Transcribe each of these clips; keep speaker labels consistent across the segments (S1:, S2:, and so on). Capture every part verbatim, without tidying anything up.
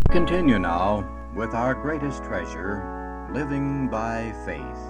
S1: Continue now with our greatest treasure, living by faith.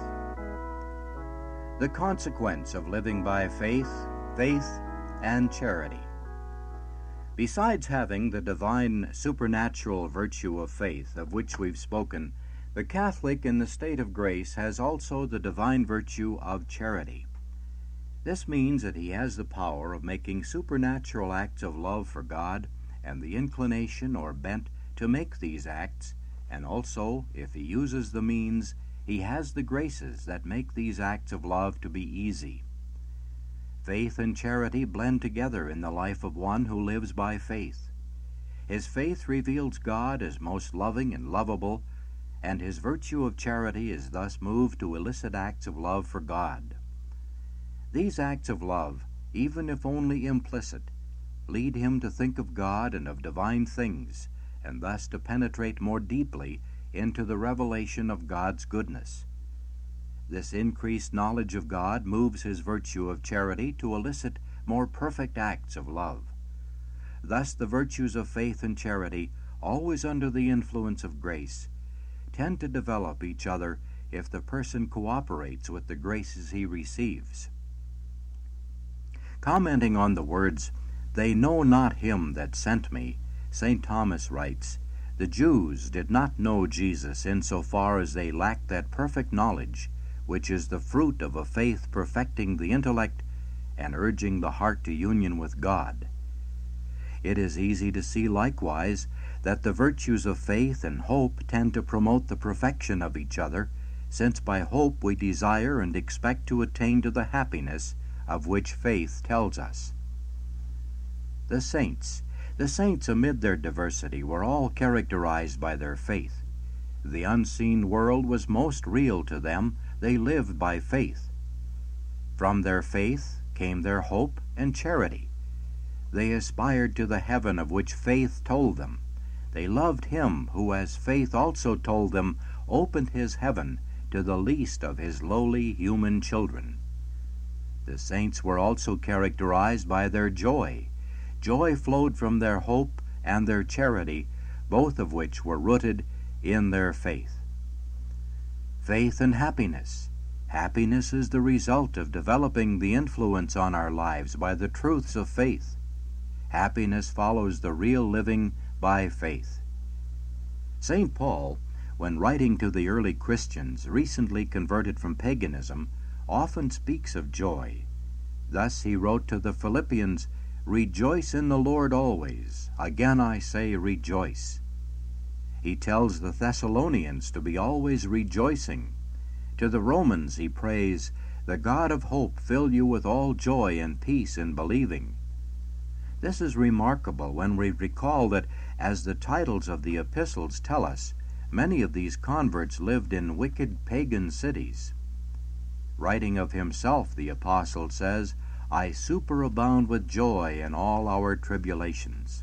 S1: The consequence of living by faith, faith, and charity. Besides having the divine supernatural virtue of faith, of which we've spoken, the Catholic in the state of grace has also the divine virtue of charity. This means that he has the power of making supernatural acts of love for God and the inclination or bent to make these acts, and also, if he uses the means, he has the graces that make these acts of love to be easy. Faith and charity blend together in the life of one who lives by faith. His faith reveals God as most loving and lovable, and his virtue of charity is thus moved to elicit acts of love for God. These acts of love, even if only implicit, lead him to think of God and of divine things, and thus to penetrate more deeply into the revelation of God's goodness. This increased knowledge of God moves his virtue of charity to elicit more perfect acts of love. Thus the virtues of faith and charity, always under the influence of grace, tend to develop each other if the person cooperates with the graces he receives. Commenting on the words, "They know not him that sent me," Saint Thomas writes, "The Jews did not know Jesus in so far as they lacked that perfect knowledge which is the fruit of a faith perfecting the intellect and urging the heart to union with God." It is easy to see likewise that the virtues of faith and hope tend to promote the perfection of each other, since by hope we desire and expect to attain to the happiness of which faith tells us. The saints The saints amid their diversity were all characterized by their faith. The unseen world was most real to them. They lived by faith. From their faith came their hope and charity. They aspired to the heaven of which faith told them. They loved him who, as faith also told them, opened his heaven to the least of his lowly human children. The saints were also characterized by their joy. Joy flowed from their hope and their charity, both of which were rooted in their faith. Faith and happiness. Happiness is the result of developing the influence on our lives by the truths of faith. Happiness follows the real living by faith. Saint Paul, when writing to the early Christians recently converted from paganism, often speaks of joy. Thus he wrote to the Philippians, "Rejoice in the Lord always. Again I say, rejoice." He tells the Thessalonians to be always rejoicing. To the Romans he prays, "The God of hope fill you with all joy and peace in believing." This is remarkable when we recall that, as the titles of the epistles tell us, many of these converts lived in wicked pagan cities. Writing of himself, the apostle says, "I superabound with joy in all our tribulations."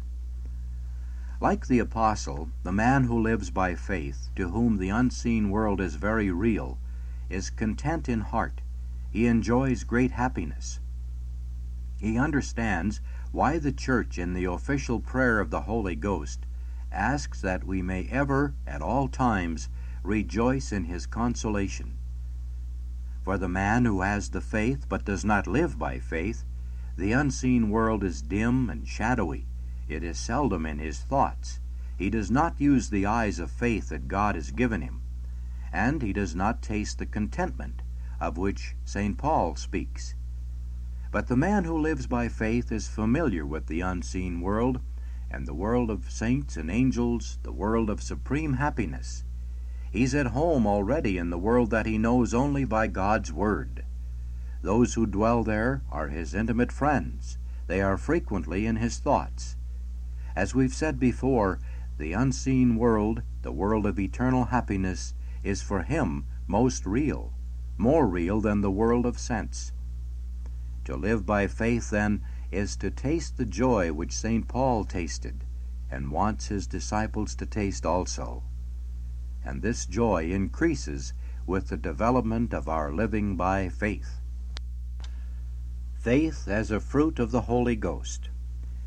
S1: Like the apostle, the man who lives by faith, to whom the unseen world is very real, is content in heart. He enjoys great happiness. He understands why the Church in the official prayer of the Holy Ghost asks that we may ever, at all times, rejoice in his consolation. For the man who has the faith but does not live by faith, the unseen world is dim and shadowy. It is seldom in his thoughts. He does not use the eyes of faith that God has given him, and he does not taste the contentment of which Saint Paul speaks. But the man who lives by faith is familiar with the unseen world, and the world of saints and angels, the world of supreme happiness. He's at home already in the world that he knows only by God's Word. Those who dwell there are his intimate friends. They are frequently in his thoughts. As we've said before, the unseen world, the world of eternal happiness, is for him most real, more real than the world of sense. To live by faith, then, is to taste the joy which Saint Paul tasted, and wants his disciples to taste also. And this joy increases with the development of our living by faith. Faith as a fruit of the Holy Ghost.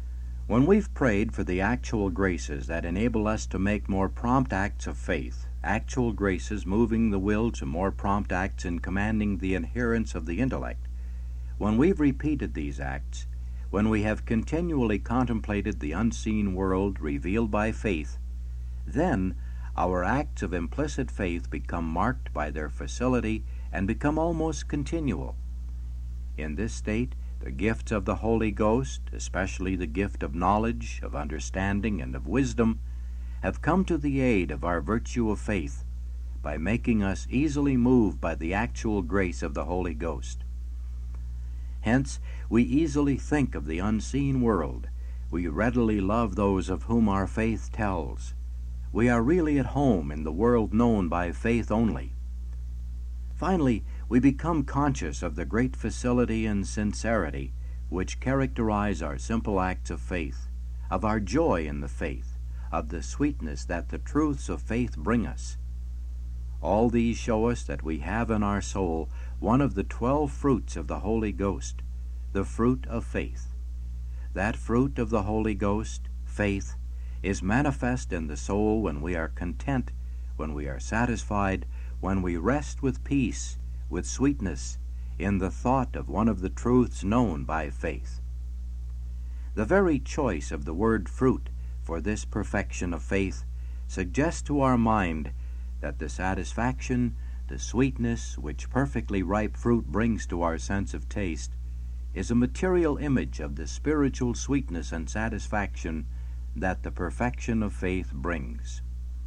S1: When we've prayed for the actual graces that enable us to make more prompt acts of faith, actual graces moving the will to more prompt acts in commanding the adherence of the intellect, when we've repeated these acts, when we have continually contemplated the unseen world revealed by faith, then our acts of implicit faith become marked by their facility and become almost continual. In this state, the gifts of the Holy Ghost, especially the gift of knowledge, of understanding, and of wisdom, have come to the aid of our virtue of faith by making us easily moved by the actual grace of the Holy Ghost. Hence, we easily think of the unseen world. We readily love those of whom our faith tells. We are really at home in the world known by faith only. Finally, we become conscious of the great facility and sincerity which characterize our simple acts of faith, of our joy in the faith, of the sweetness that the truths of faith bring us. All these show us that we have in our soul one of the twelve fruits of the Holy Ghost, the fruit of faith. That fruit of the Holy Ghost, faith, is manifest in the soul when we are content, when we are satisfied, when we rest with peace, with sweetness, in the thought of one of the truths known by faith. The very choice of the word fruit for this perfection of faith suggests to our mind that the satisfaction, the sweetness which perfectly ripe fruit brings to our sense of taste is a material image of the spiritual sweetness and satisfaction that the perfection of faith brings.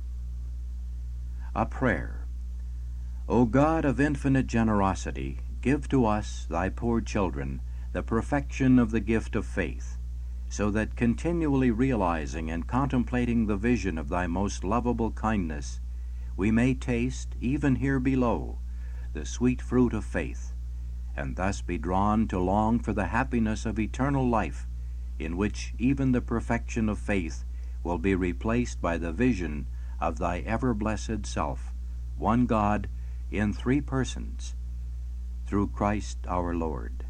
S1: A prayer. O God of infinite generosity, give to us, thy poor children, the perfection of the gift of faith, so that continually realizing and contemplating the vision of thy most lovable kindness, we may taste, even here below, the sweet fruit of faith, and thus be drawn to long for the happiness of eternal life, in which even the perfection of faith will be replaced by the vision of thy ever-blessed self, one God, in three persons, through Christ our Lord.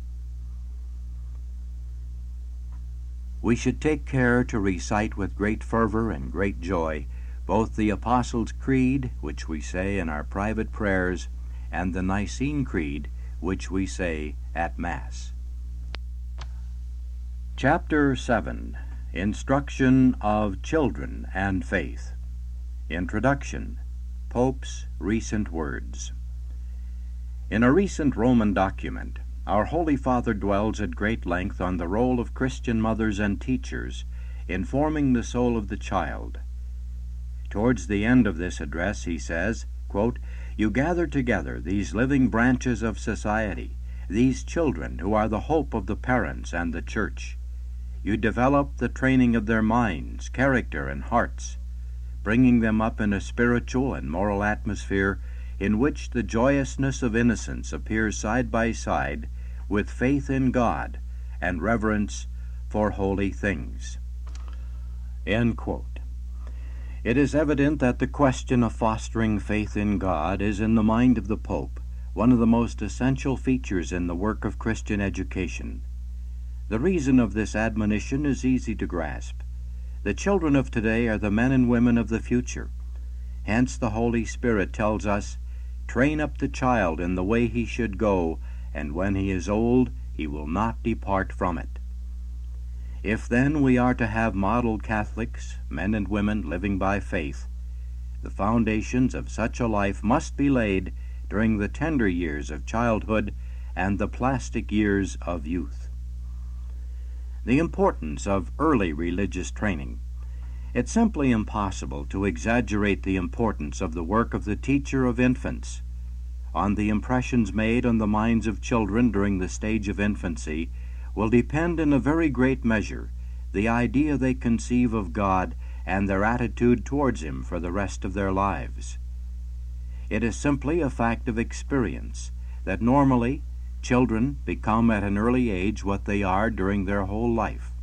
S1: We should take care to recite with great fervor and great joy both the Apostles' Creed, which we say in our private prayers, and the Nicene Creed, which we say at Mass. Chapter seven. Instruction of Children and Faith. Introduction. Pope's Recent Words. In a recent Roman document, our Holy Father dwells at great length on the role of Christian mothers and teachers in forming the soul of the child. Towards the end of this address he says, quote, "You gather together these living branches of society, these children who are the hope of the parents and the Church. You develop the training of their minds, character, and hearts, bringing them up in a spiritual and moral atmosphere in which the joyousness of innocence appears side by side with faith in God and reverence for holy things." End quote. It is evident that the question of fostering faith in God is in the mind of the Pope one of the most essential features in the work of Christian education. The reason of this admonition is easy to grasp. The children of today are the men and women of the future. Hence the Holy Spirit tells us, "Train up the child in the way he should go, and when he is old, he will not depart from it." If then we are to have model Catholics, men and women living by faith, the foundations of such a life must be laid during the tender years of childhood and the plastic years of youth. The importance of early religious training. It's simply impossible to exaggerate the importance of the work of the teacher of infants. On the impressions made on the minds of children during the stage of infancy will depend in a very great measure the idea they conceive of God and their attitude towards Him for the rest of their lives. It is simply a fact of experience that normally children become at an early age what they are during their whole life.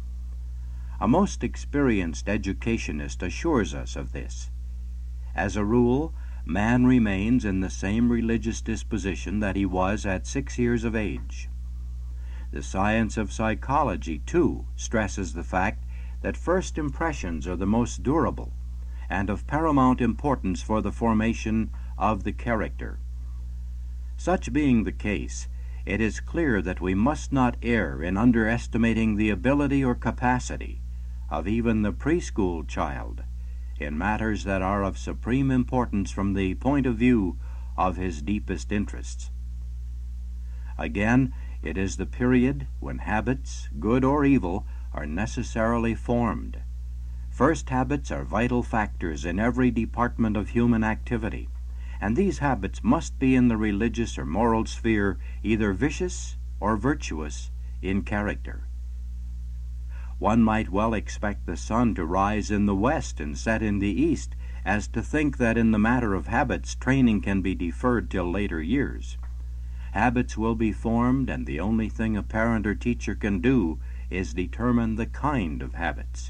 S1: A most experienced educationist assures us of this. As a rule, man remains in the same religious disposition that he was at six years of age. The science of psychology, too, stresses the fact that first impressions are the most durable and of paramount importance for the formation of the character. Such being the case, it is clear that we must not err in underestimating the ability or capacity of even the preschool child in matters that are of supreme importance from the point of view of his deepest interests. Again, it is the period when habits, good or evil, are necessarily formed. First habits are vital factors in every department of human activity, and these habits must be in the religious or moral sphere either vicious or virtuous in character. One might well expect the sun to rise in the west and set in the east, as to think that in the matter of habits training can be deferred till later years. Habits will be formed, and the only thing a parent or teacher can do is determine the kind of habits.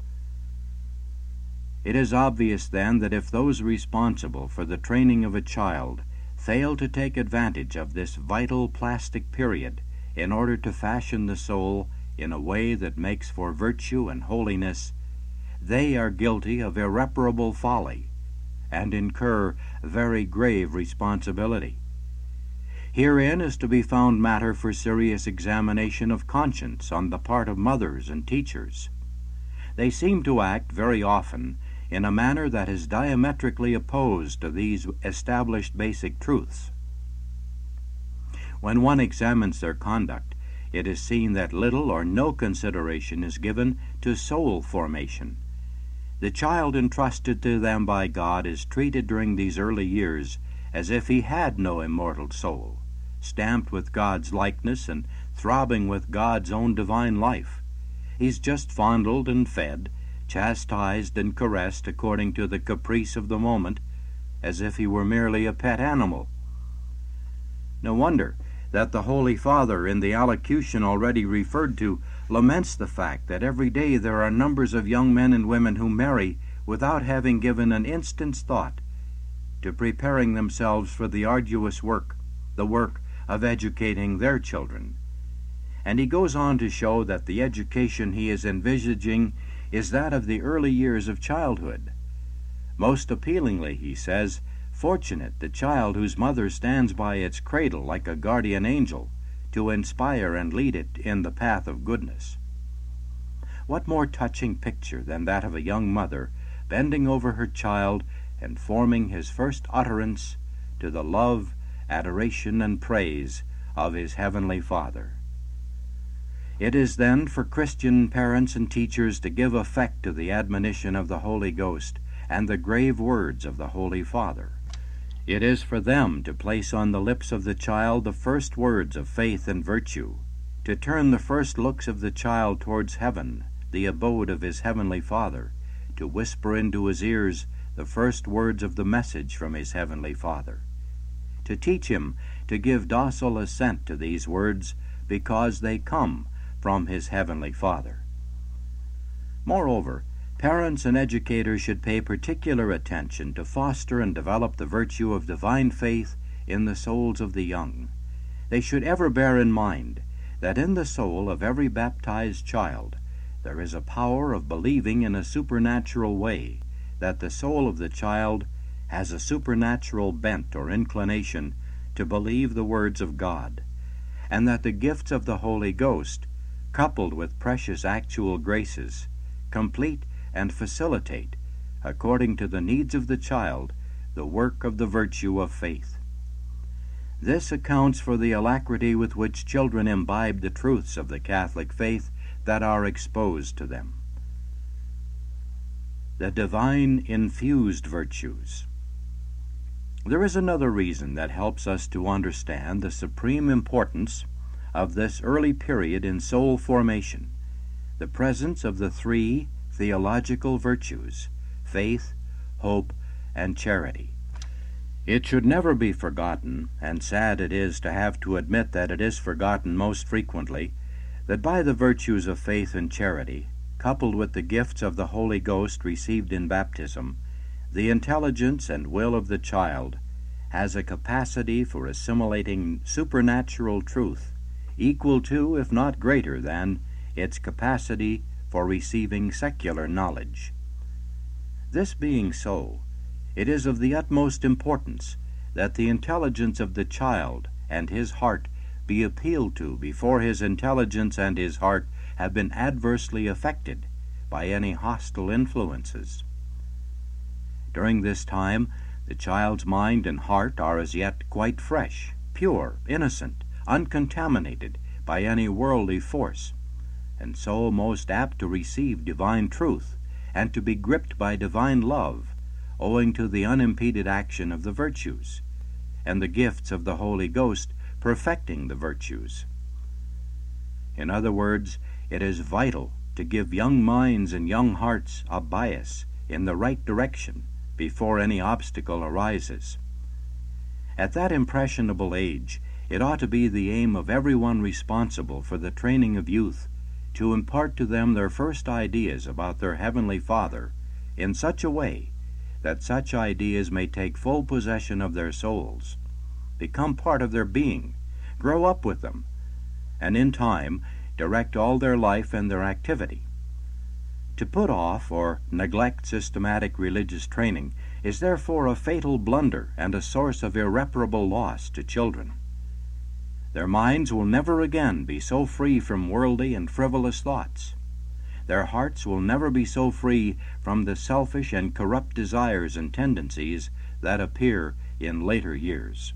S1: It is obvious, then, that if those responsible for the training of a child fail to take advantage of this vital plastic period in order to fashion the soul in a way that makes for virtue and holiness, they are guilty of irreparable folly and incur very grave responsibility. Herein is to be found matter for serious examination of conscience on the part of mothers and teachers. They seem to act very often in a manner that is diametrically opposed to these established basic truths. When one examines their conduct, it is seen that little or no consideration is given to soul formation. The child entrusted to them by God is treated during these early years as if he had no immortal soul, stamped with God's likeness and throbbing with God's own divine life. He's just fondled and fed, chastised and caressed according to the caprice of the moment, as if he were merely a pet animal. No wonder that the Holy Father, in the allocution already referred to, laments the fact that every day there are numbers of young men and women who marry without having given an instant's thought to preparing themselves for the arduous work, the work of educating their children. And he goes on to show that the education he is envisaging is that of the early years of childhood. Most appealingly, he says, fortunate the child whose mother stands by its cradle like a guardian angel to inspire and lead it in the path of goodness. What more touching picture than that of a young mother bending over her child and forming his first utterance to the love, adoration, and praise of his heavenly Father? It is then for Christian parents and teachers to give effect to the admonition of the Holy Ghost and the grave words of the Holy Father. It is for them to place on the lips of the child the first words of faith and virtue, to turn the first looks of the child towards heaven, the abode of his heavenly Father, to whisper into his ears the first words of the message from his heavenly Father, to teach him to give docile assent to these words because they come from his heavenly Father. Moreover, parents and educators should pay particular attention to foster and develop the virtue of divine faith in the souls of the young. They should ever bear in mind that in the soul of every baptized child there is a power of believing in a supernatural way, that the soul of the child has a supernatural bent or inclination to believe the words of God, and that the gifts of the Holy Ghost, coupled with precious actual graces, complete and facilitate, according to the needs of the child, the work of the virtue of faith. This accounts for the alacrity with which children imbibe the truths of the Catholic faith that are exposed to them. The divine infused virtues. There is another reason that helps us to understand the supreme importance of this early period in soul formation, the presence of the three theological virtues, faith, hope, and charity. It should never be forgotten, and sad it is to have to admit that it is forgotten most frequently, that by the virtues of faith and charity, coupled with the gifts of the Holy Ghost received in baptism, the intelligence and will of the child has a capacity for assimilating supernatural truth equal to, if not greater than, its capacity for receiving secular knowledge. This being so, it is of the utmost importance that the intelligence of the child and his heart be appealed to before his intelligence and his heart have been adversely affected by any hostile influences. During this time, the child's mind and heart are as yet quite fresh, pure, innocent, uncontaminated by any worldly force, and so most apt to receive divine truth and to be gripped by divine love, owing to the unimpeded action of the virtues, and the gifts of the Holy Ghost perfecting the virtues. In other words, it is vital to give young minds and young hearts a bias in the right direction before any obstacle arises. At that impressionable age, it ought to be the aim of everyone responsible for the training of youth to impart to them their first ideas about their Heavenly Father in such a way that such ideas may take full possession of their souls, become part of their being, grow up with them, and in time direct all their life and their activity. To put off or neglect systematic religious training is therefore a fatal blunder and a source of irreparable loss to children. Their minds will never again be so free from worldly and frivolous thoughts. Their hearts will never be so free from the selfish and corrupt desires and tendencies that appear in later years.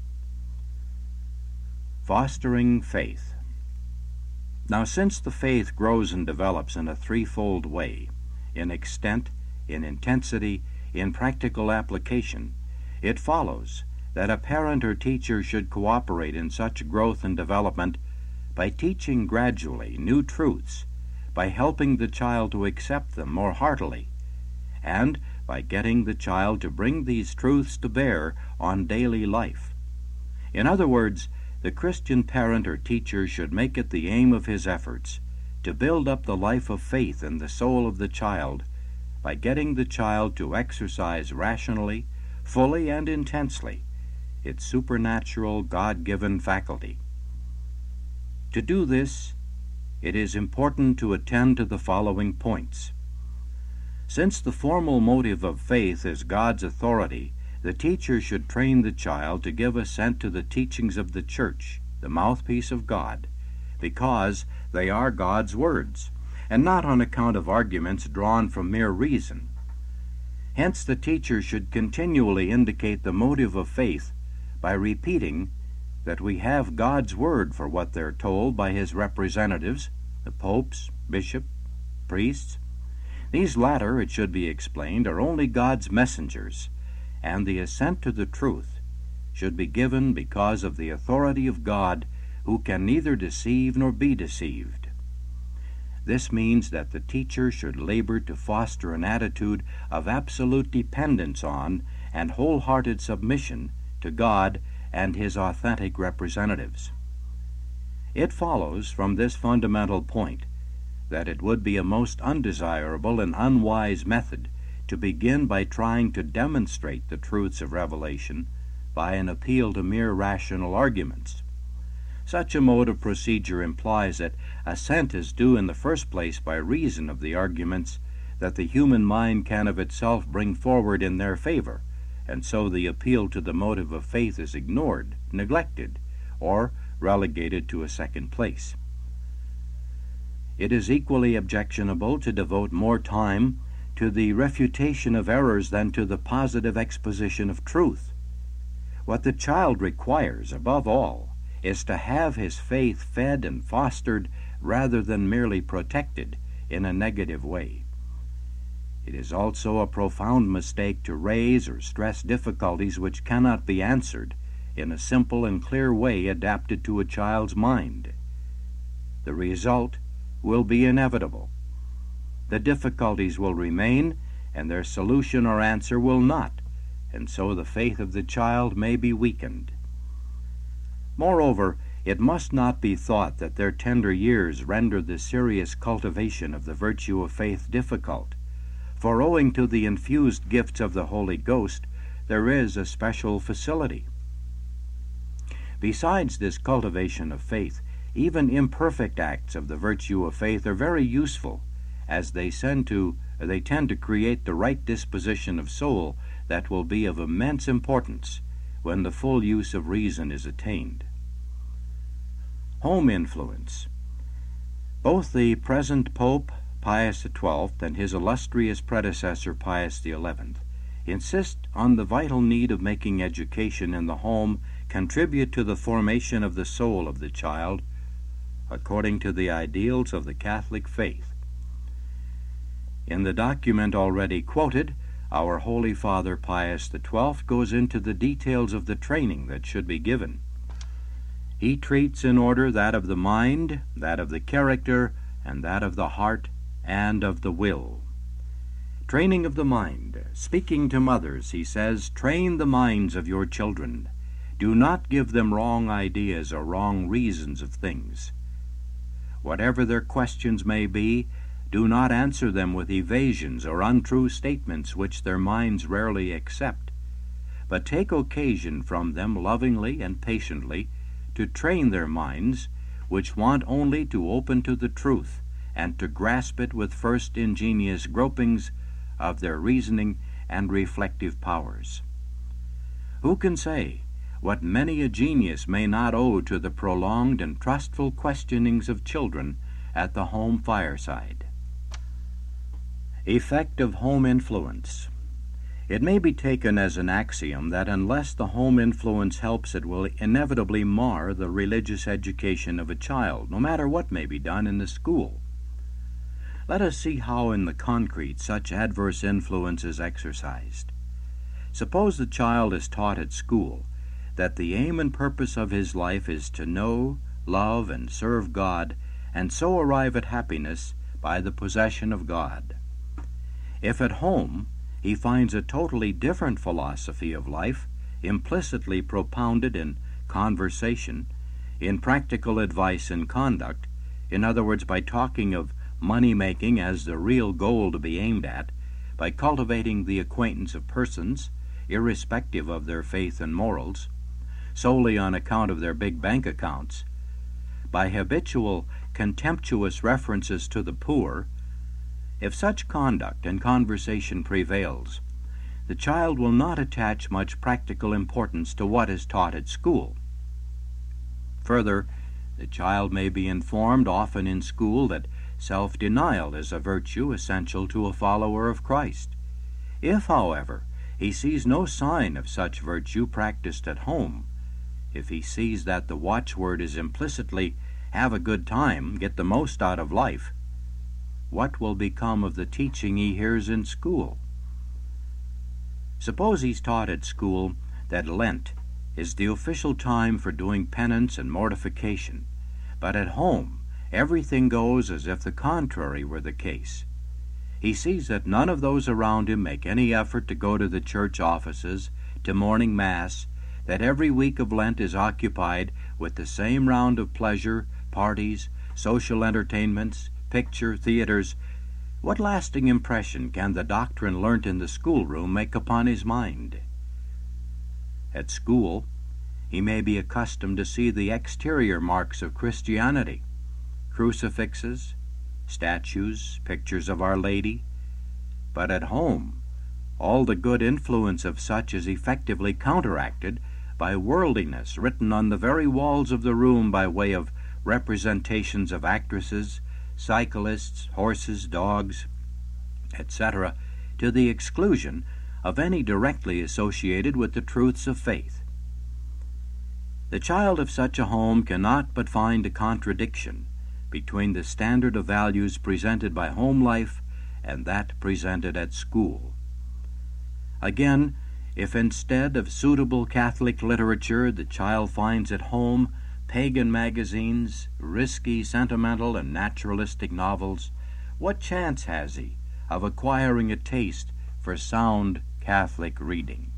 S1: Fostering faith. Now, since the faith grows and develops in a threefold way, in extent, in intensity, in practical application, it follows that a parent or teacher should cooperate in such growth and development by teaching gradually new truths, by helping the child to accept them more heartily, and by getting the child to bring these truths to bear on daily life. In other words, the Christian parent or teacher should make it the aim of his efforts to build up the life of faith in the soul of the child by getting the child to exercise rationally, fully, and intensely its supernatural God-given faculty. To do this, it is important to attend to the following points. Since the formal motive of faith is God's authority, the teacher should train the child to give assent to the teachings of the Church, the mouthpiece of God, because they are God's words, and not on account of arguments drawn from mere reason. Hence the teacher should continually indicate the motive of faith by repeating that we have God's word for what they're told by his representatives, the popes, bishop, priests. These latter, it should be explained, are only God's messengers, and the assent to the truth should be given because of the authority of God, who can neither deceive nor be deceived. This means that the teacher should labor to foster an attitude of absolute dependence on and wholehearted submission to God and his authentic representatives. It follows from this fundamental point that it would be a most undesirable and unwise method to begin by trying to demonstrate the truths of revelation by an appeal to mere rational arguments. Such a mode of procedure implies that assent is due in the first place by reason of the arguments that the human mind can of itself bring forward in their favor, and so the appeal to the motive of faith is ignored, neglected, or relegated to a second place. It is equally objectionable to devote more time to the refutation of errors than to the positive exposition of truth. What the child requires, above all, is to have his faith fed and fostered rather than merely protected in a negative way. It is also a profound mistake to raise or stress difficulties which cannot be answered in a simple and clear way adapted to a child's mind. The result will be inevitable. The difficulties will remain, and their solution or answer will not, and so the faith of the child may be weakened. Moreover, it must not be thought that their tender years render the serious cultivation of the virtue of faith difficult, for owing to the infused gifts of the Holy Ghost, there is a special facility. Besides this cultivation of faith, even imperfect acts of the virtue of faith are very useful, as they tend to they tend to create the right disposition of soul that will be of immense importance when the full use of reason is attained. Home influence. Both the present Pope, Pius the twelfth, and his illustrious predecessor, Pius the eleventh, insist on the vital need of making education in the home contribute to the formation of the soul of the child according to the ideals of the Catholic faith. In the document already quoted, our Holy Father Pius the twelfth goes into the details of the training that should be given. He treats in order that of the mind, that of the character, and that of the heart, and of the will. Training of the mind. Speaking to mothers, he says, "Train the minds of your children. Do not give them wrong ideas or wrong reasons of things. Whatever their questions may be, do not answer them with evasions or untrue statements which their minds rarely accept, but take occasion from them lovingly and patiently to train their minds, which want only to open to the truth and to grasp it with first ingenious gropings of their reasoning and reflective powers." Who can say what many a genius may not owe to the prolonged and trustful questionings of children at the home fireside? Effect of home influence. It may be taken as an axiom that unless the home influence helps, it will inevitably mar the religious education of a child, no matter what may be done in the school. Let us see how in the concrete such adverse influence is exercised. Suppose the child is taught at school that the aim and purpose of his life is to know, love, and serve God, and so arrive at happiness by the possession of God. If at home he finds a totally different philosophy of life, implicitly propounded in conversation, in practical advice and conduct, in other words, by talking of money-making as the real goal to be aimed at, by cultivating the acquaintance of persons, irrespective of their faith and morals, solely on account of their big bank accounts, by habitual contemptuous references to the poor, if such conduct and conversation prevails, the child will not attach much practical importance to what is taught at school. Further, the child may be informed often in school that self-denial is a virtue essential to a follower of Christ. If, however, he sees no sign of such virtue practiced at home, if he sees that the watchword is implicitly, "Have a good time, get the most out of life," what will become of the teaching he hears in school? Suppose he's taught at school that Lent is the official time for doing penance and mortification, but at home everything goes as if the contrary were the case. He sees that none of those around him make any effort to go to the church offices, to morning mass, that every week of Lent is occupied with the same round of pleasure, parties, social entertainments, picture theaters. What lasting impression can the doctrine learnt in the schoolroom make upon his mind? At school, he may be accustomed to see the exterior marks of Christianity, crucifixes, statues, pictures of Our Lady, but at home, all the good influence of such is effectively counteracted by worldliness written on the very walls of the room by way of representations of actresses, cyclists, horses, dogs, et cetera, to the exclusion of any directly associated with the truths of faith. The child of such a home cannot but find a contradiction between the standard of values presented by home life and that presented at school. Again, if instead of suitable Catholic literature the child finds at home pagan magazines, risky, sentimental, and naturalistic novels, what chance has he of acquiring a taste for sound Catholic reading?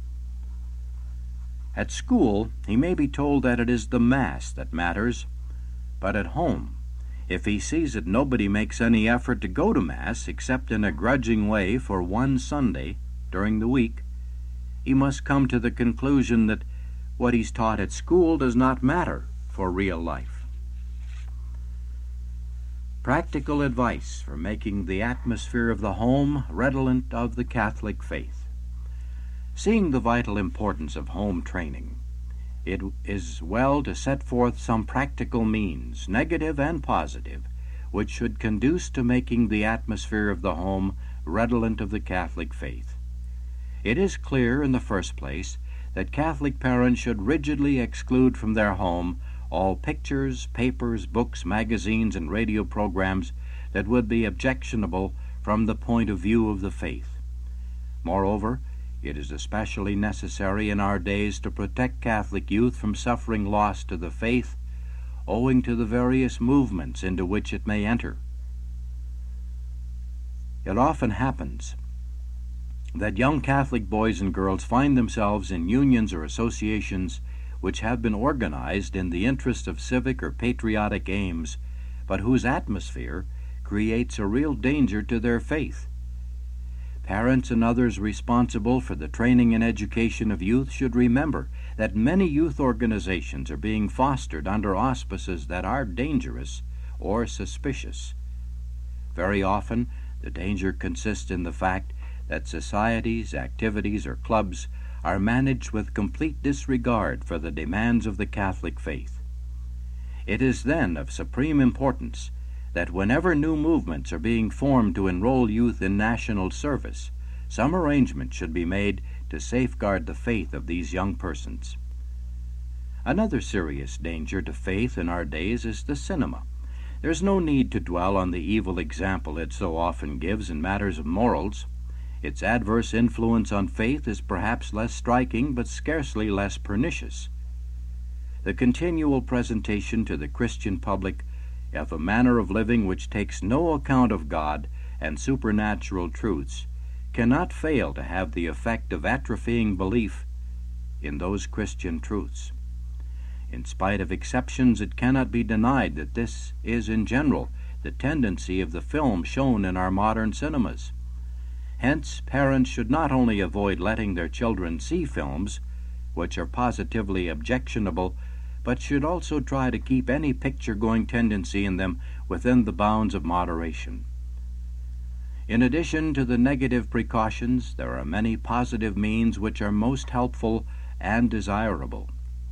S1: At school, he may be told that it is the Mass that matters, but at home, if he sees that nobody makes any effort to go to Mass except in a grudging way for one Sunday during the week, he must come to the conclusion that what he's taught at school does not matter for real life. Practical advice for making the atmosphere of the home redolent of the Catholic faith. Seeing the vital importance of home training, it is well to set forth some practical means, negative and positive, which should conduce to making the atmosphere of the home redolent of the Catholic faith. It is clear, in the first place, that Catholic parents should rigidly exclude from their home all pictures, papers, books, magazines, and radio programs that would be objectionable from the point of view of the faith. Moreover, it is especially necessary in our days to protect Catholic youth from suffering loss to the faith owing to the various movements into which it may enter. It often happens that young Catholic boys and girls find themselves in unions or associations which have been organized in the interest of civic or patriotic aims, but whose atmosphere creates a real danger to their faith. Parents and others responsible for the training and education of youth should remember that many youth organizations are being fostered under auspices that are dangerous or suspicious. Very often, the danger consists in the fact that societies, activities, or clubs are managed with complete disregard for the demands of the Catholic faith. It is then of supreme importance that whenever new movements are being formed to enroll youth in national service, some arrangement should be made to safeguard the faith of these young persons. Another serious danger to faith in our days is the cinema. There's no need to dwell on the evil example it so often gives in matters of morals. Its adverse influence on faith is perhaps less striking, but scarcely less pernicious. The continual presentation to the Christian public of a manner of living which takes no account of God and supernatural truths cannot fail to have the effect of atrophying belief in those Christian truths. In spite of exceptions, it cannot be denied that this is in general the tendency of the film shown in our modern cinemas. Hence, parents should not only avoid letting their children see films which are positively objectionable, but should also try to keep any picture-going tendency in them within the bounds of moderation. In addition to the negative precautions, there are many positive means which are most helpful and desirable.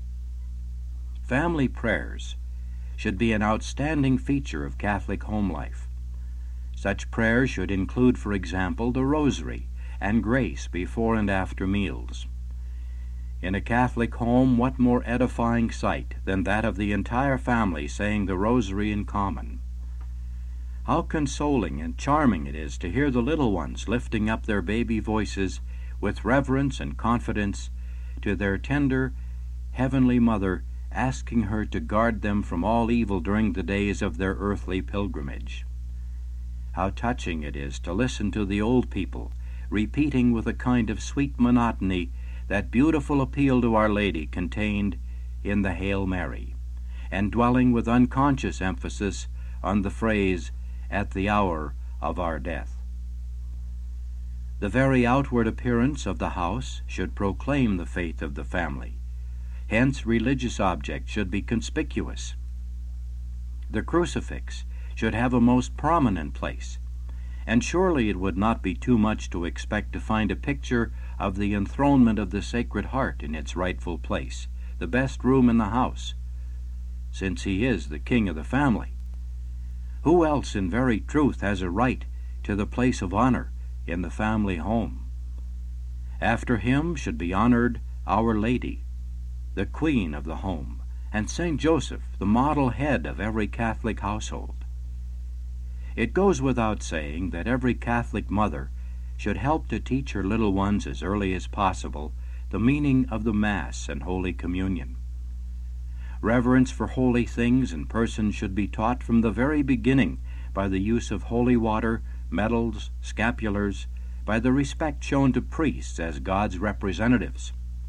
S1: Family prayers should be an outstanding feature of Catholic home life. Such prayers should include, for example, the Rosary and grace before and after meals. In a Catholic home, what more edifying sight than that of the entire family saying the Rosary in common? How consoling and charming it is to hear the little ones lifting up their baby voices with reverence and confidence to their tender Heavenly Mother, asking her to guard them from all evil during the days of their earthly pilgrimage. How touching it is to listen to the old people repeating with a kind of sweet monotony that beautiful appeal to Our Lady contained in the Hail Mary, and dwelling with unconscious emphasis on the phrase, "at the hour of our death." The very outward appearance of the house should proclaim the faith of the family. Hence, religious objects should be conspicuous. The crucifix should have a most prominent place, and surely it would not be too much to expect to find a picture of the enthronement of the Sacred Heart in its rightful place, the best room in the house, since he is the king of the family. Who else in very truth has a right to the place of honor in the family home? After him should be honored Our Lady, the Queen of the home, and Saint Joseph, the model head of every Catholic household. It goes without saying that every Catholic mother should help to teach her little ones as early as possible the meaning of the Mass and Holy Communion. Reverence for holy things and persons should be taught from the very beginning by the use of holy water, medals, scapulars, by the respect shown to priests as God's representatives.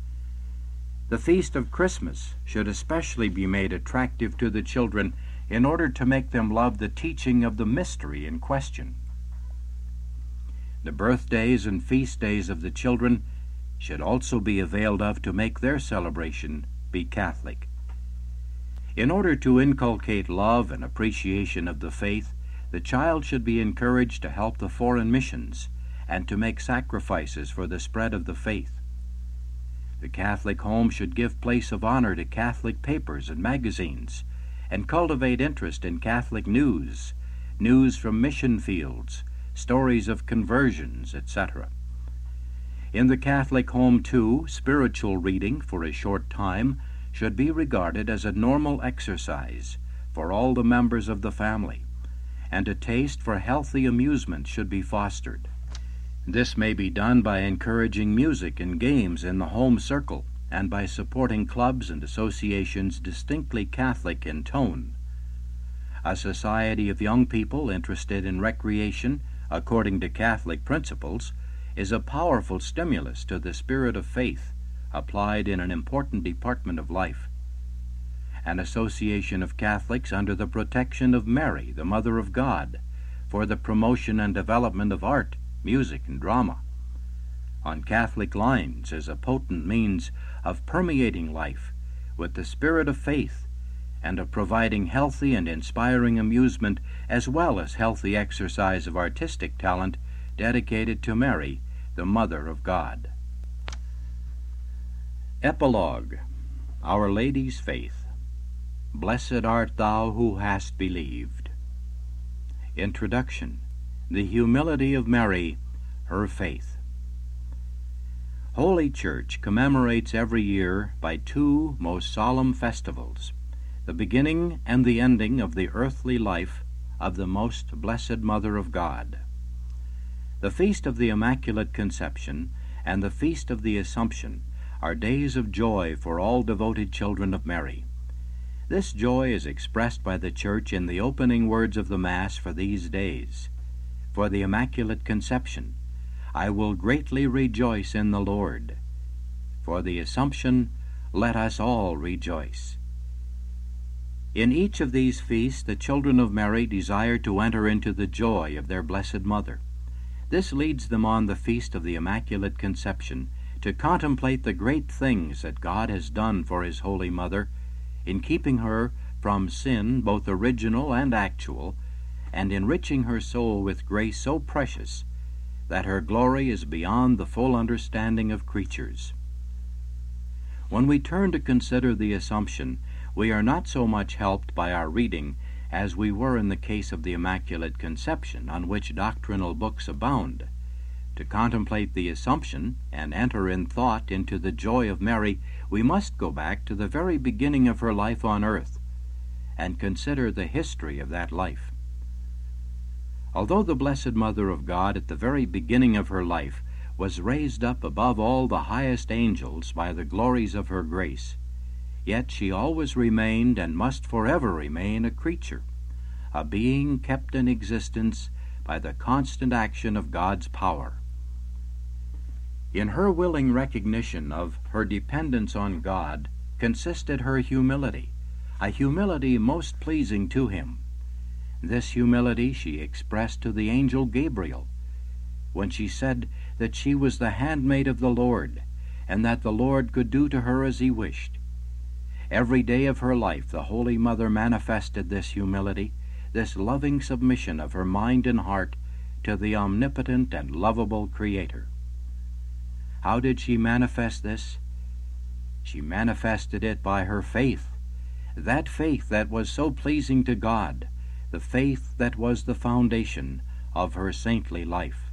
S1: The feast of Christmas should especially be made attractive to the children in order to make them love the teaching of the mystery in question. The birthdays and feast days of the children should also be availed of to make their celebration be Catholic. In order to inculcate love and appreciation of the faith, The child should be encouraged to help the foreign missions and to make sacrifices for the spread of the faith. The Catholic home should give place of honor to Catholic papers and magazines and cultivate interest in Catholic news, news from mission fields, stories of conversions, et cetera. In the Catholic home, too, spiritual reading for a short time should be regarded as a normal exercise for all the members of the family, and a taste for healthy amusement should be fostered. This may be done by encouraging music and games in the home circle and by supporting clubs and associations distinctly Catholic in tone. A society of young people interested in recreation according to Catholic principles is a powerful stimulus to the spirit of faith applied in an important department of life. An association of Catholics under the protection of Mary, the Mother of God, for the promotion and development of art, music, and drama, on Catholic lines is a potent means of permeating life with the spirit of faith and of providing healthy and inspiring amusement as well as healthy exercise of artistic talent dedicated to Mary, the Mother of God. Epilogue. Our Lady's Faith. Blessed art thou who hast believed. Introduction. The humility of Mary, her faith. Holy Church commemorates every year by two most solemn festivals, the beginning and the ending of the earthly life of the most blessed Mother of God. The Feast of the Immaculate Conception and the Feast of the Assumption are days of joy for all devoted children of Mary. This joy is expressed by the Church in the opening words of the Mass for these days. For the Immaculate Conception, I will greatly rejoice in the Lord. For the Assumption, let us all rejoice. In each of these feasts, the children of Mary desire to enter into the joy of their Blessed Mother. This leads them on the Feast of the Immaculate Conception to contemplate the great things that God has done for His Holy Mother in keeping her from sin, both original and actual, and enriching her soul with grace so precious that her glory is beyond the full understanding of creatures. When we turn to consider the Assumption, we are not so much helped by our reading as we were in the case of the Immaculate Conception, on which doctrinal books abound. To contemplate the Assumption and enter in thought into the joy of Mary, we must go back to the very beginning of her life on earth and consider the history of that life. Although the Blessed Mother of God at the very beginning of her life was raised up above all the highest angels by the glories of her grace, yet she always remained and must forever remain a creature, a being kept in existence by the constant action of God's power. In her willing recognition of her dependence on God consisted her humility, a humility most pleasing to Him. This humility she expressed to the angel Gabriel, when she said that she was the handmaid of the Lord, and that the Lord could do to her as He wished. Every day of her life the Holy Mother manifested this humility, this loving submission of her mind and heart to the omnipotent and lovable Creator. How did she manifest this? She manifested it by her faith, that faith that was so pleasing to God, the faith that was the foundation of her saintly life.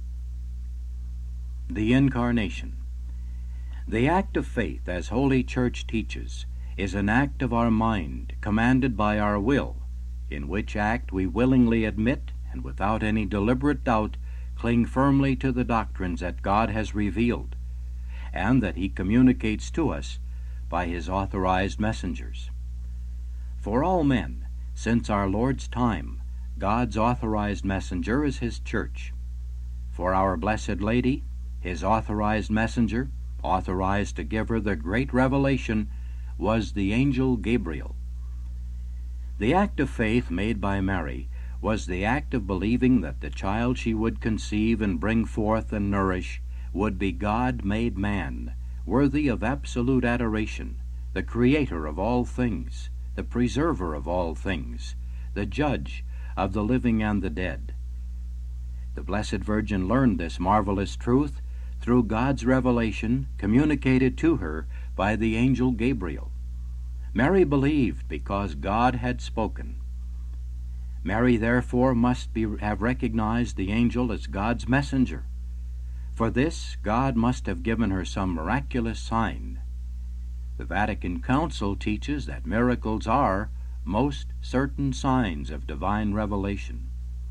S1: The Incarnation. The act of faith, as Holy Church teaches, is an act of our mind, commanded by our will, in which act we willingly admit and without any deliberate doubt cling firmly to the doctrines that God has revealed, and that He communicates to us by His authorized messengers. For all men, since our Lord's time, God's authorized messenger is His Church. For our Blessed Lady, His authorized messenger, authorized to give her the great revelation, was the angel Gabriel. The act of faith made by Mary was the act of believing that the child she would conceive and bring forth and nourish would be God made man, worthy of absolute adoration, the Creator of all things, the Preserver of all things, the Judge of the living and the dead. The Blessed Virgin learned this marvelous truth through God's revelation communicated to her by the angel Gabriel. Mary believed because God had spoken. Mary therefore must be, have recognized the angel as God's messenger. For this, God must have given her some miraculous sign. The Vatican Council teaches that miracles are most certain signs of divine revelation.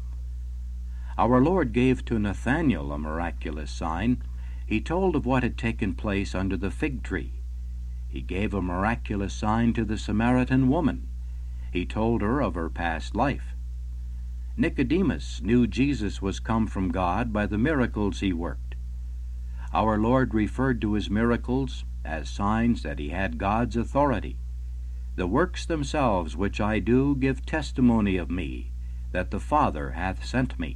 S1: Our Lord gave to Nathanael a miraculous sign. He told of what had taken place under the fig tree. He gave a miraculous sign to the Samaritan woman. He told her of her past life. Nicodemus knew Jesus was come from God by the miracles he worked. Our Lord referred to his miracles as signs that he had God's authority. The works themselves which I do give testimony of me, that the Father hath sent me.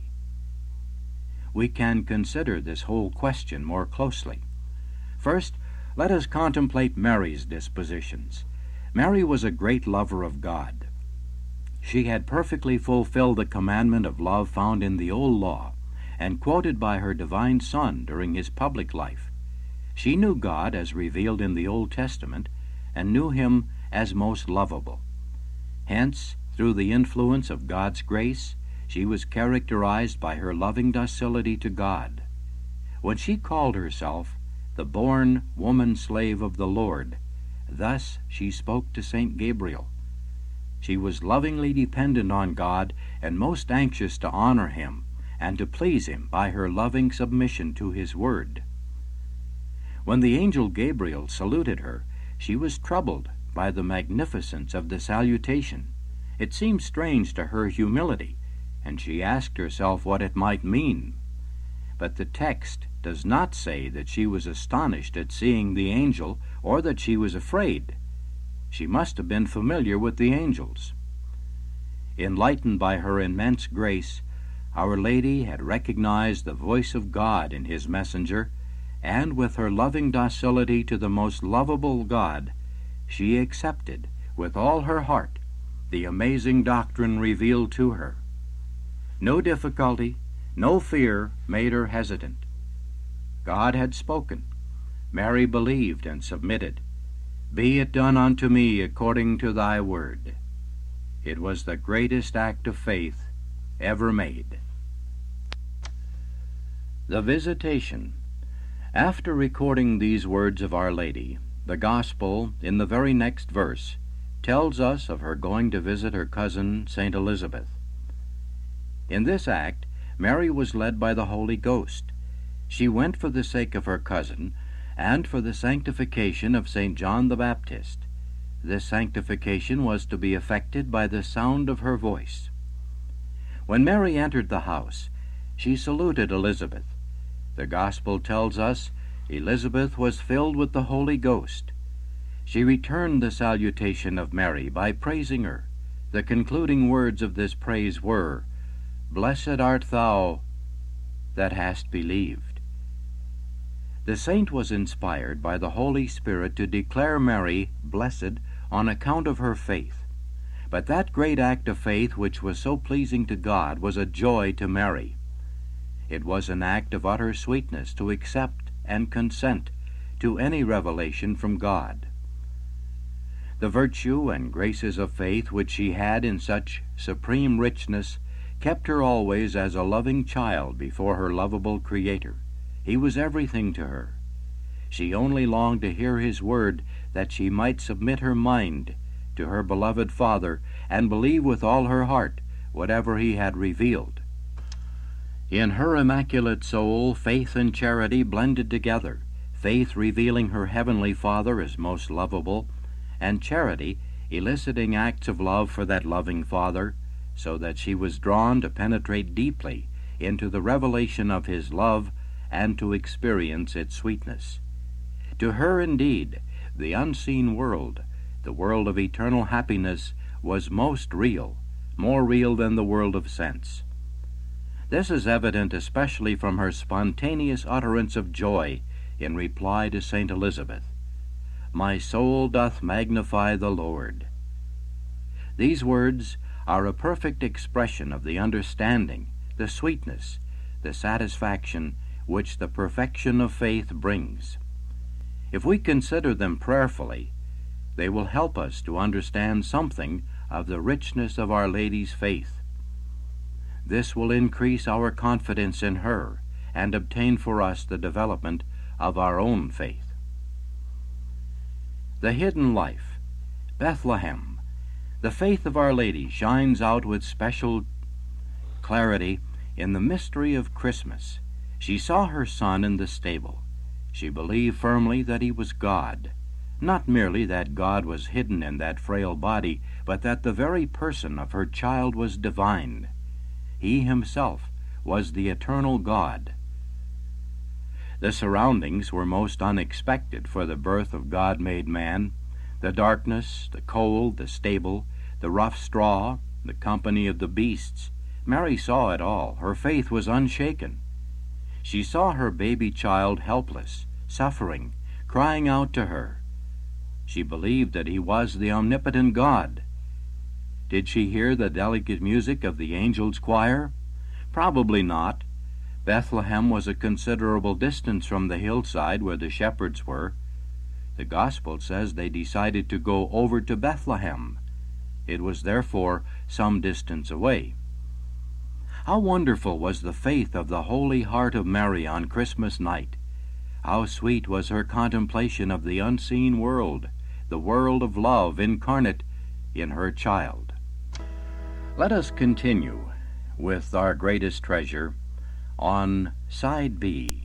S1: We can consider this whole question more closely. First, let us contemplate Mary's dispositions. Mary was a great lover of God. She had perfectly fulfilled the commandment of love found in the Old Law, and quoted by her divine Son during his public life. She knew God as revealed in the Old Testament, and knew him as most lovable. Hence, through the influence of God's grace, she was characterized by her loving docility to God. When she called herself the born woman-slave of the Lord, thus she spoke to Saint Gabriel. She was lovingly dependent on God and most anxious to honor him and to please him by her loving submission to his word. When the angel Gabriel saluted her, she was troubled by the magnificence of the salutation. It seemed strange to her humility, and she asked herself what it might mean. But the text does not say that she was astonished at seeing the angel or that she was afraid. She must have been familiar with the angels. Enlightened by her immense grace, Our Lady had recognized the voice of God in his messenger, and with her loving docility to the most lovable God, she accepted with all her heart the amazing doctrine revealed to her. No difficulty, no fear made her hesitant. God had spoken. Mary believed and submitted. Be it done unto me according to thy word. It was the greatest act of faith ever made. The Visitation. After recording these words of Our Lady, the Gospel, in the very next verse, tells us of her going to visit her cousin, Saint Elizabeth. In this act, Mary was led by the Holy Ghost. She went for the sake of her cousin, and for the sanctification of Saint John the Baptist. This sanctification was to be effected by the sound of her voice. When Mary entered the house, she saluted Elizabeth. The Gospel tells us Elizabeth was filled with the Holy Ghost. She returned the salutation of Mary by praising her. The concluding words of this praise were, Blessed art thou that hast believed. The saint was inspired by the Holy Spirit to declare Mary blessed on account of her faith. But that great act of faith which was so pleasing to God was a joy to Mary. It was an act of utter sweetness to accept and consent to any revelation from God. The virtue and graces of faith which she had in such supreme richness kept her always as a loving child before her lovable Creator. He was everything to her. She only longed to hear his word that she might submit her mind to her beloved Father and believe with all her heart whatever he had revealed. In her immaculate soul, faith and charity blended together, faith revealing her heavenly Father as most lovable, and charity eliciting acts of love for that loving Father, so that she was drawn to penetrate deeply into the revelation of his love and to experience its sweetness. To her, indeed, the unseen world, the world of eternal happiness, was most real, more real than the world of sense. This is evident especially from her spontaneous utterance of joy in reply to Saint Elizabeth. My soul doth magnify the Lord. These words are a perfect expression of the understanding, the sweetness, the satisfaction which the perfection of faith brings. If we consider them prayerfully, they will help us to understand something of the richness of Our Lady's faith. This will increase our confidence in her and obtain for us the development of our own faith. The hidden life, Bethlehem. The faith of Our Lady shines out with special clarity in the mystery of Christmas. She saw her son in the stable. She believed firmly that he was God, not merely that God was hidden in that frail body, but that the very person of her child was divine. He himself was the eternal God. The surroundings were most unexpected for the birth of God-made man. The darkness, the cold, the stable, the rough straw, the company of the beasts. Mary saw it all. Her faith was unshaken. She saw her baby child helpless, suffering, crying out to her. She believed that he was the omnipotent God. Did she hear the delicate music of the angels' choir? Probably not. Bethlehem was a considerable distance from the hillside where the shepherds were. The Gospel says they decided to go over to Bethlehem. It was therefore some distance away. How wonderful was the faith of the Holy Heart of Mary on Christmas night! How sweet was her contemplation of the unseen world, the world of love incarnate in her child. Let us continue with our greatest treasure on Side B.